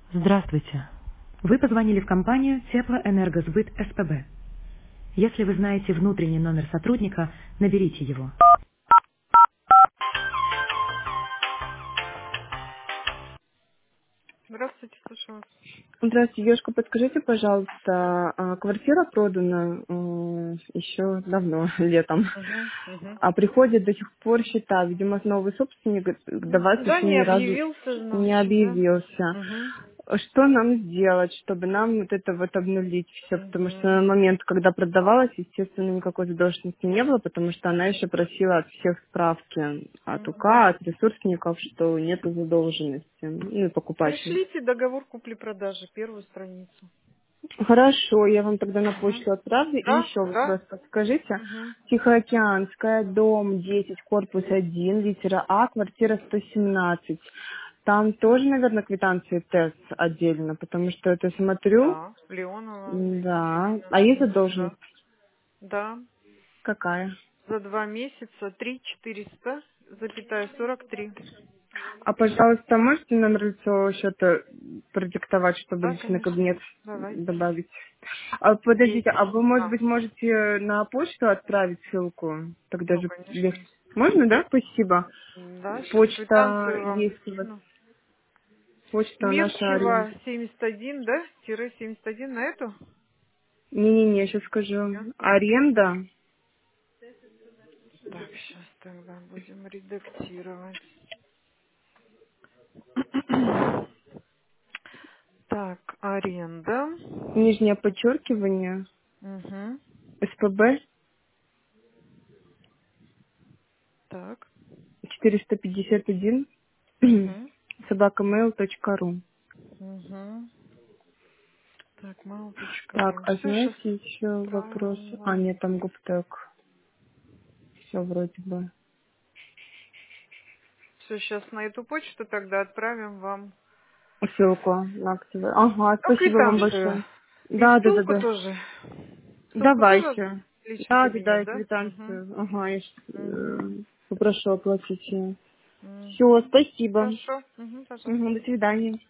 Здравствуйте. Вы позвонили в компанию Теплоэнергосбыт СПБ. Если вы знаете внутренний номер сотрудника, наберите его. Здравствуйте, слушаю вас. Здравствуйте, девушка, подскажите, пожалуйста, квартира продана еще давно, летом, Угу, угу. а приходит до сих пор счета. Видимо, новый собственник до вас Да, еще не ни разу объявился, не значит, да? объявился. Угу, Что нам сделать, чтобы нам вот это вот обнулить все? Потому что угу, на момент, когда продавалась, естественно, никакой задолженности не было, потому что она еще просила от всех справки, от УК, угу. от ресурсников, что нету задолженности, ну и покупателей. Пришлите договор купли-продажи, первую страницу. Хорошо, я вам тогда на Угу. почту отправлю. И Да, еще да. вопрос, подскажите. Угу. Тихоокеанская, дом 10, корпус 1, литера А, квартира 117. Там тоже, наверное, квитанции ТЭС отдельно, потому что это смотрю. Да, Леонова Да. Екатерина. А есть Угу, да. задолженность? Да. Какая? За 2 месяца 3 400, запятая 43. А, пожалуйста, можете номер лицевого счета продиктовать, чтобы Да, личный конечно. кабинет Давайте. добавить? А, подождите, а вы, может А, быть, можете на почту отправить ссылку? Тогда ну, же легче. конечно. Можно, да? Спасибо. Да, сейчас Почта квитанцию вам есть у вас. скину. Почта наша аренда. Мирчева 71, да? Тире 71 на эту? Не-не-не, сейчас скажу. Нет. Аренда. Так, сейчас тогда будем редактировать. Так, аренда. Нижнее подчеркивание. Угу. СПБ Так. 451 Угу. собакамейл.ру. Угу. Так, Так, mail.ru. а Все, сейчас знаете еще вопрос? отправим А, вам. нет, там Гуптек. Все вроде бы. Все, сейчас на эту почту тогда отправим вам. Ссылку на активы. Ага, Ну, спасибо вам квитанцию. большое. И Да, да, да, ссылку да. тоже. Ссылку тоже Давайте. в личный Да, да, да, кабинет, и да? Угу. квитанцию. Ага, я Угу. попрошу оплатить ее. Все, Угу. спасибо. Хорошо. Угу, пожалуйста. Мгм, до свидания.